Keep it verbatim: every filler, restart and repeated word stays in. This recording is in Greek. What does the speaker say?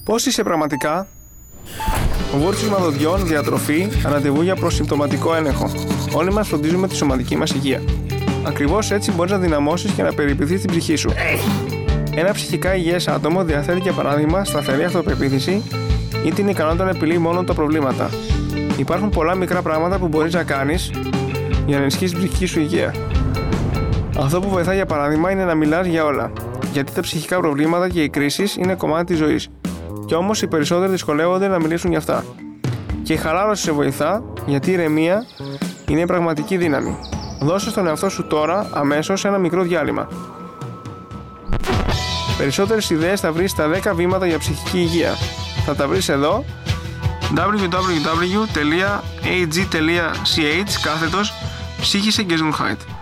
Πώς είσαι πραγματικά? Βούρτσισμα δοντιών, διατροφή, ραντεβού για προσυμπτωματικό έλεγχο. Όλοι μας φροντίζουμε τη σωματική μας υγεία. Ακριβώς έτσι μπορείς να δυναμώσεις και να περιποιηθείς την ψυχή σου. Ένα ψυχικά υγιές άτομο διαθέτει για παράδειγμα σταθερή αυτοπεποίθηση ή την ικανότητα να επιλύει μόνο τα προβλήματα. Υπάρχουν πολλά μικρά πράγματα που μπορείς να κάνεις για να ενισχύσεις την ψυχική σου υγεία. Αυτό που βοηθάει για παράδειγμα είναι να μιλάς για όλα. Γιατί τα ψυχικά προβλήματα και οι κρίσεις είναι κομμάτι της ζωής. Κι όμως οι περισσότεροι δυσκολεύονται να μιλήσουν για αυτά. Και η χαλάρωση σε βοηθά, γιατί η ηρεμία είναι η πραγματική δύναμη. Δώσε στον εαυτό σου τώρα αμέσως ένα μικρό διάλειμμα. Περισσότερες ιδέες θα βρεις στα δέκα βήματα για ψυχική υγεία. Θα τα βρεις εδώ double-u double-u double-u τελεία a g τελεία c h κάθετος Psychische Gesundheit.